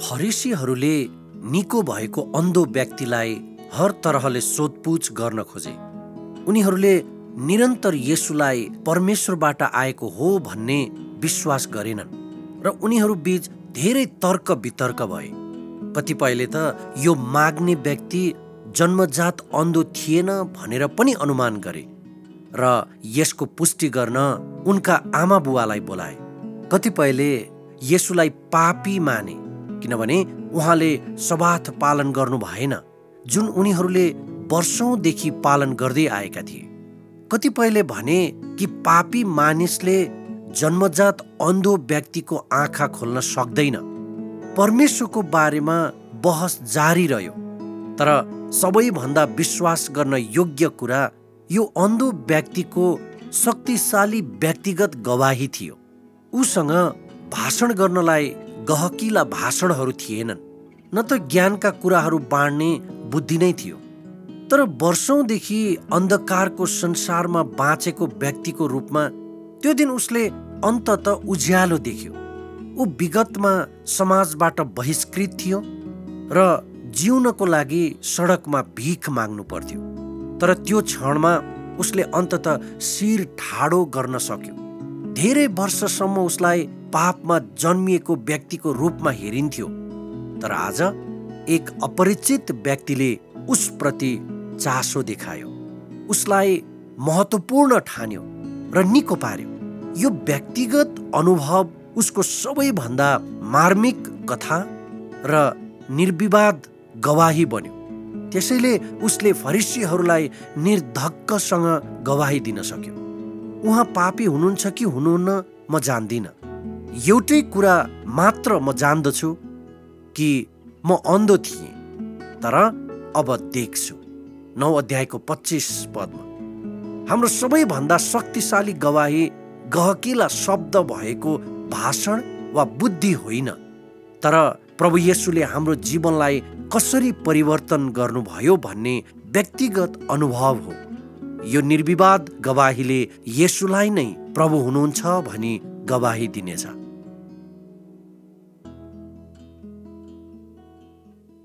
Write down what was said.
फरिसीहरूले निको भएको अन्धो व्यक्तिलाई हर तरहले सोधपुछ गर्न खोजे। उनीहरूले निरन्तर येशूलाई परमेश्वरबाट आएको हो भन्ने विश्वास गरेनन् र उनीहरू बीच धेरै तर्क वितर्क भए। कतिपयले त यो माग्ने व्यक्ति जन्मजात अन्धो थिएन भनेर पनि अनुमान गरे र यसको पुष्टि गर्न उनका आमा बुवालाई बोलाए। कतिपयले येशूलाई पापी माने किनभने उहाँले सबात पालन गर्नु भएन, जुन उनीहरूले वर्षौंदेखि पालन गर्दै आएका थिए। कतिपयले भने कि पापी मानिसले जन्मजात अन्धो व्यक्तिको आँखा खोल्न सक्दैन। परमेश्वरको बारेमा बहस जारी रह्यो, तर सबैभन्दा विश्वास गर्न योग्य कुरा यो अन्धो व्यक्तिको शक्तिशाली व्यक्तिगत गवाही थियो। उसँग भाषण गर्नलाई गहकिला भाषणहरू थिएनन्, न त ज्ञानका कुराहरू बाँड्ने बुद्धि नै थियो। तर वर्षौंदेखि अन्धकारको संसारमा बाँचेको व्यक्तिको रूपमा त्यो दिन उसले अन्ततः उज्यालो देख्यो। ऊ विगतमा समाजबाट बहिष्कृत थियो र जिउनको लागि सडकमा भिख माग्नु पर्थ्यो, तर त्यो क्षणमा उसले अन्ततः शिर ठाडो गर्न सक्यो। धेरै वर्षसम्म उसलाई पापमा जन्मिएको व्यक्तिको रूपमा हेरिन्थ्यो, तर आज एक अपरिचित व्यक्तिले उसप्रति चासो देखायो, उसलाई महत्त्वपूर्ण ठान्यो र निको पार्यो। यो व्यक्तिगत अनुभव उसको सबैभन्दा मार्मिक कथा र निर्विवाद गवाही बन्यो। त्यसैले उसले फरिसीहरूलाई निर्धक्कसँग गवाही दिन सक्यो। उहाँ पापी हुनुहुन्छ कि हुनुहुन्न म जान्दिनँ। एउटै कुरा मात्र म जान्दछु कि म अन्धो थिएँ, तर अब देख्छु। 9 अध्यायको 25 पदमा हाम्रो सबैभन्दा शक्तिशाली गवाही गहकिला शब्द भएको भाषण वा बुद्धि होइन, तर प्रभु येशूले हाम्रो जीवनलाई कसरी परिवर्तन गर्नुभयो भन्ने व्यक्तिगत अनुभव हो। यो निर्विवाद गवाहीले येशूलाई नै प्रभु हुनुहुन्छ भनी गवाही दिनेछ।